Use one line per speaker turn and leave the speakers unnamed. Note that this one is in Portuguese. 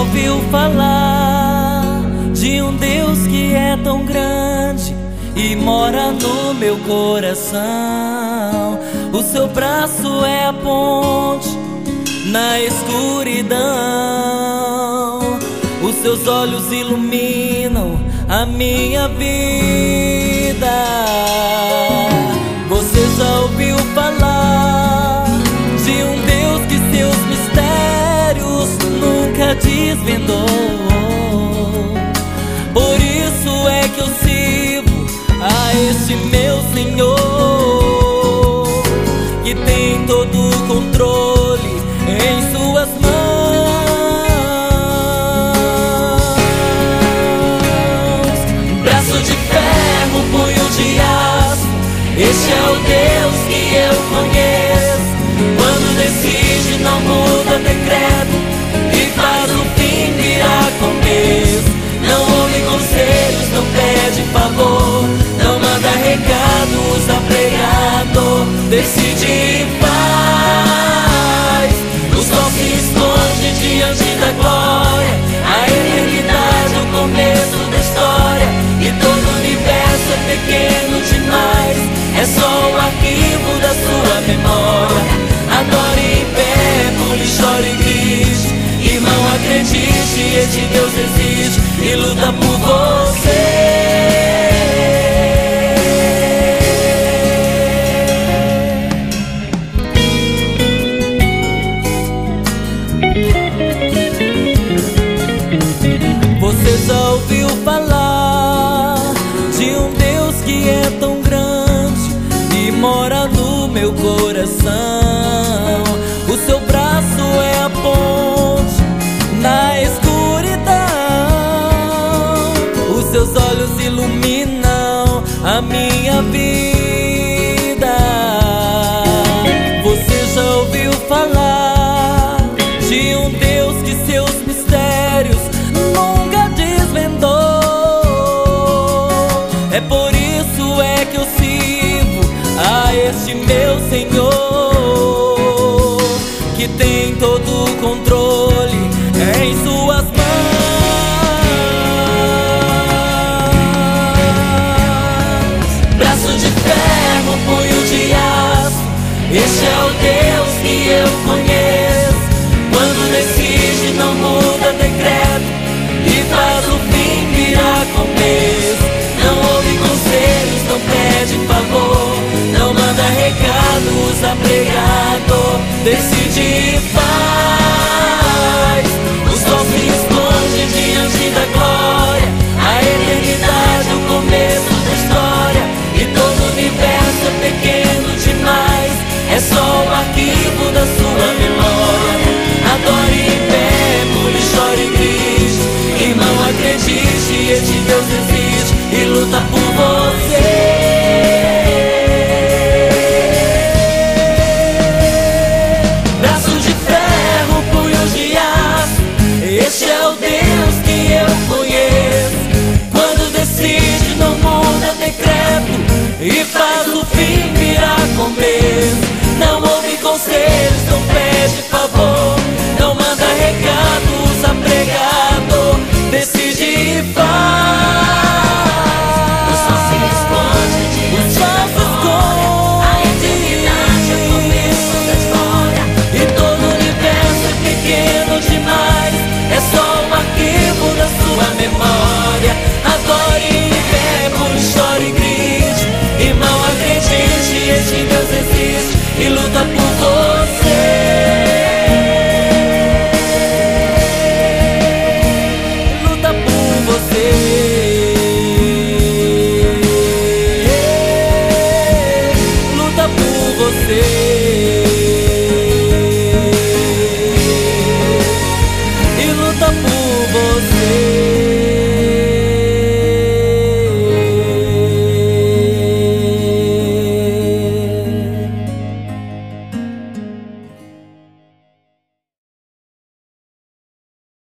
ouviu falar de um Deus que é tão grande e mora no meu coração? O seu braço é a ponte na escuridão, os seus olhos iluminam a minha vida. Você já ouviu falar de um Deus que seus mistérios nunca desvendou? Por isso é que eu sirvo a este meu Senhor, que tem todo o controle em suas mãos. Braço de ferro, punho de aço, este é o Deus que eu conheço. Quando decide não muda decreto e faz o fim virar começo. Não ouve conselhos, não pede favor, não manda recado, usa pregador. Decide e faz. O sol se esconde diante da glória, a eternidade é o começo da história, e todo o universo é pequeno demais, é só o arquivo da sua memória. Adore em pé, pule, chore e grite, irmão, acredite, este Deus existe e luta por você. Você já ouviu falar de um Deus que é tão grande e mora no meu coração? O seu braço é a ponte na escuridão, os seus olhos iluminam a minha vida. Você já ouviu falar de um Deus que seus mistérios nunca desvendou? É por isso é que eu sirvo a este meu Senhor, que tem todo o controle em suas mãos. Braço de ferro, punho de aço, este é o Deus que eu conheço. Quando decide não muda decreto e faz o fim virar começo. Não ouve conselhos, não pede favor, não manda recado, usa pregador. Decide e faz. O sol se esconde diante da glória, a eternidade é o começo da história, e todo o universo é pequeno demais, é só o arquivo da sua memória. Adore em pé, pule, chore e grite, irmão, acredite, este Deus existe e luta por